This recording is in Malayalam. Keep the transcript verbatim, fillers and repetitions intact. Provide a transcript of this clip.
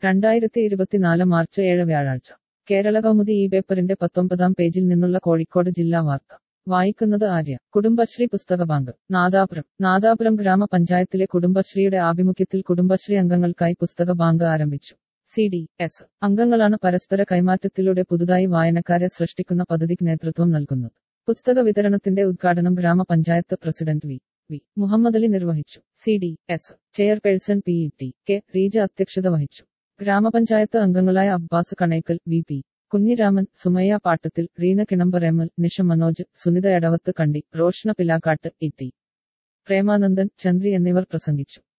രണ്ടായിരത്തി ഇരുപത്തിനാല് മാർച്ച് ഏഴ് വ്യാഴാഴ്ച കേരള കൗമുദി ഈ പേപ്പറിന്റെ പത്തൊമ്പതാം പേജിൽ നിന്നുള്ള കോഴിക്കോട് ജില്ലാ വാർത്ത വായിക്കുന്നത് ആര്യ. കുടുംബശ്രീ പുസ്തക ബാങ്ക് നാദാപുരം. നാദാപുരം ഗ്രാമപഞ്ചായത്തിലെ കുടുംബശ്രീയുടെ ആഭിമുഖ്യത്തിൽ കുടുംബശ്രീ അംഗങ്ങൾക്കായി പുസ്തക ബാങ്ക് ആരംഭിച്ചു. സി ഡി എസ് അംഗങ്ങളാണ് പരസ്പര കൈമാറ്റത്തിലൂടെ പുതുതായി വായനക്കാരെ സൃഷ്ടിക്കുന്ന പദ്ധതിക്ക് നേതൃത്വം നൽകുന്നത്. പുസ്തക വിതരണത്തിന്റെ ഉദ്ഘാടനം ഗ്രാമപഞ്ചായത്ത് പ്രസിഡന്റ് വി വി മുഹമ്മദലി നിർവഹിച്ചു. C D S chairperson P T K Reeja അധ്യക്ഷത വഹിച്ചു. ഗ്രാമപഞ്ചായത്ത് അംഗങ്ങളായ Abbas Kanekkal, V P Kunhiraman, Sumayya Pattathil, Reena Kinambar, M L Nisha, Manoj, Sunitha Edavath Kandi, Roshna Pilakkatt, E T Premanandan, Chandri എന്നിവർ പ്രസംഗിച്ചു.